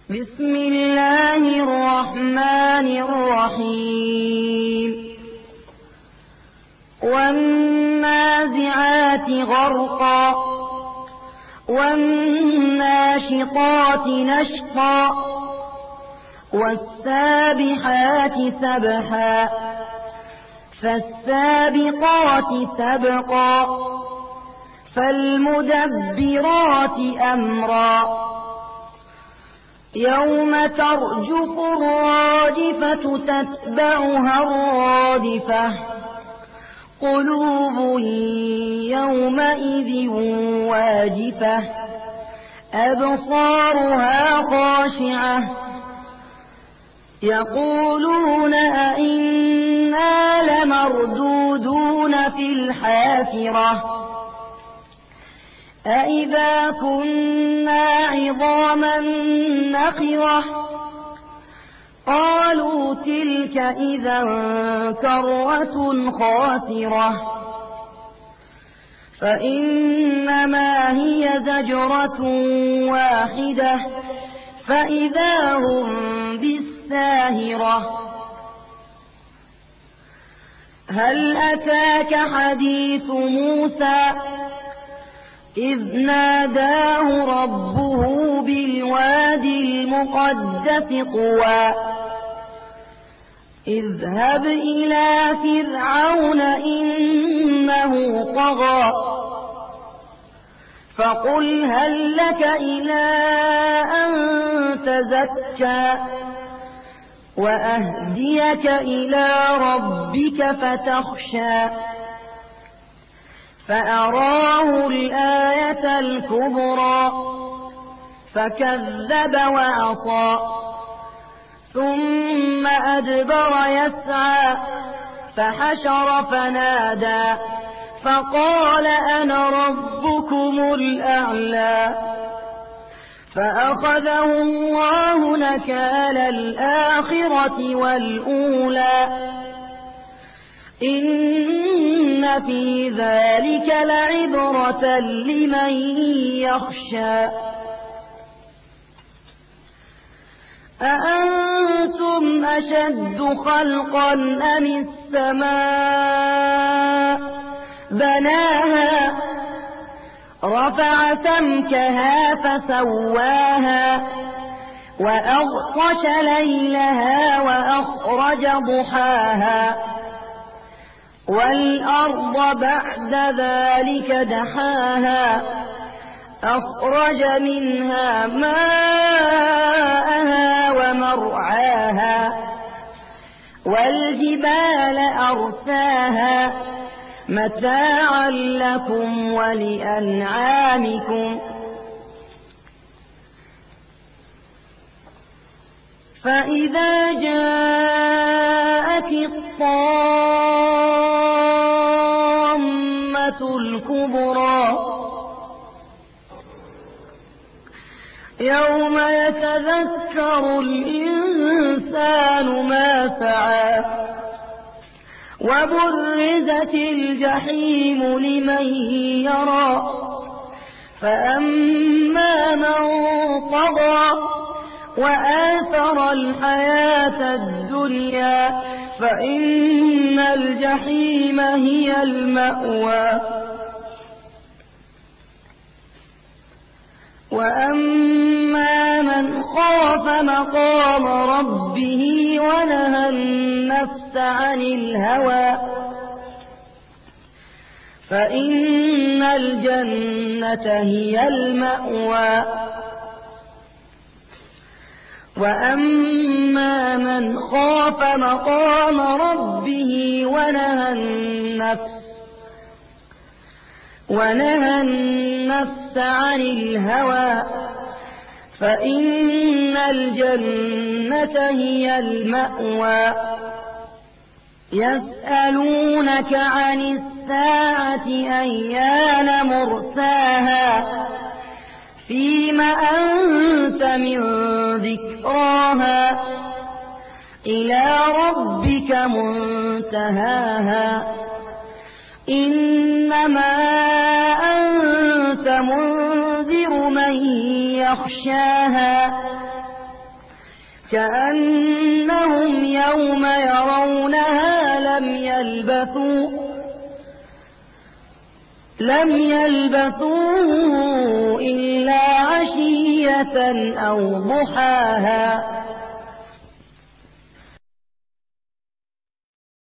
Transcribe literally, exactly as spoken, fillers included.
بسم الله الرحمن الرحيم والنازعات غرقا والناشطات نشطا والسابحات سبحا فالسابقات سبقا فالمدبرات أمرا يوم ترجف الراجفة تتبعها الرادفة قلوب يومئذ واجفة أبصارها خاشعة يقولون أئنا لمردودون في الحافرة أئذا كنا عظاما نخرة قالوا تلك إذا كرة خاسرة فإنما هي زجرة واحدة فإذا هم بالساهرة هل أتاك حديث موسى إذ ناداه ربه بالوادي المقدس طوى اذهب إلى فرعون إنه طغى فقل هل لك إلى أن تزكى وأهديك إلى ربك فتخشى فأراه الآية الكبرى فكذب وعصى ثم أدبر يسعى فحشر فنادى فقال أنا ربكم الأعلى فأخذه الله نكال الآخرة والأولى إن في ذلك لعبرة لمن يخشى أأنتم أشد خلقا أم السماء بناها رفع سمكها فسواها وأغطش ليلها وأخرج ضحاها والأرض بعد ذلك دحاها أخرج منها ماءها ومرعاها والجبال أرساها متاعا لكم ولأنعامكم فإذا جاءت الطامة الكبرى يوم يتذكر الإنسان ما سعى وبرزت الجحيم لمن يرى فأما من طغى وآثر الحياة الدنيا فإن الجحيم هي المأوى وأما من خاف مقام ربه ونهى النفس عن الهوى فإن الجنة هي المأوى وأما من خاف مقام ربه ونهى النفس ونهى النفس عن الهوى فإن الجنة هي المأوى يسألونك عن الساعة أيان مرساها فيم أنت من ذكراها إلى ربك منتهاها إنما أنت منذر من يخشاها كأنهم يوم يرونها لم يلبثوا لم يلبثوا إلا عشية أو ضحاها